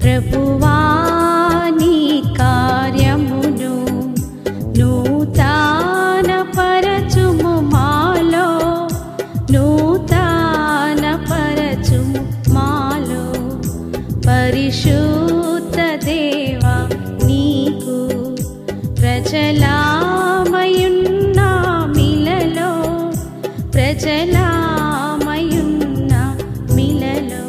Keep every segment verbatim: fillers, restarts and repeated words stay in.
ప్రభువా నీ కార్యమును నూతన పరచుము మాలో, నూతన పరచుము మాలో. పరిశుద్ధ దేవా నీకు ప్రజలామయున్న మిలలో, ప్రజలామయున్న మిలలో.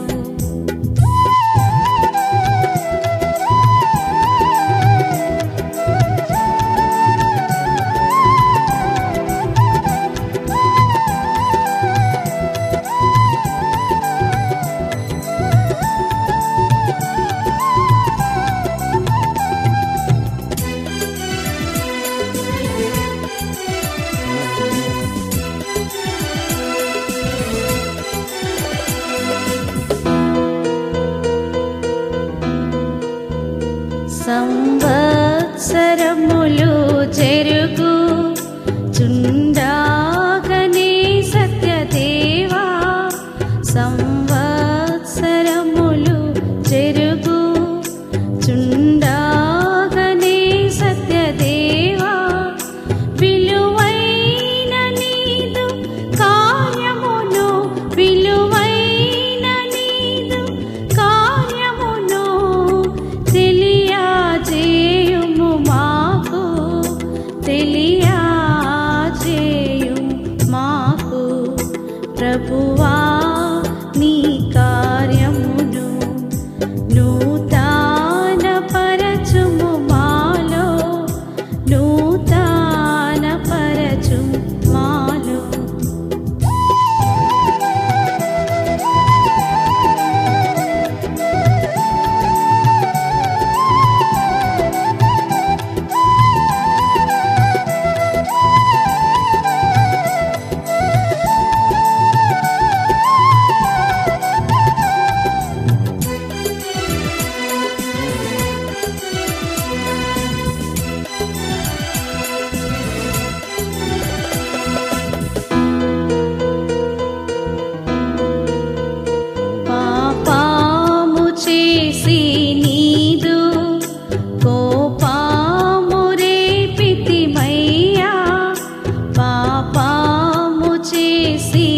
సంవత్సరములు జరుగు చుండాగనే సత్యదేవా, సంవత్సరములు జరుగు చుండాగనే సత్యదేవా. విలువైన నీదు కార్యమును, విలువైన నీదు కార్యమును తెలియజేయుము మాకు, తెలియజేయుము మాకు. ప్రభువా నీ కార్యమును నూతన పరచుము మాలో, నూతన పరచుము మాలో. పాపము చేసి నీదు కోపము రేపితిమయ్యా, పాపము చేసి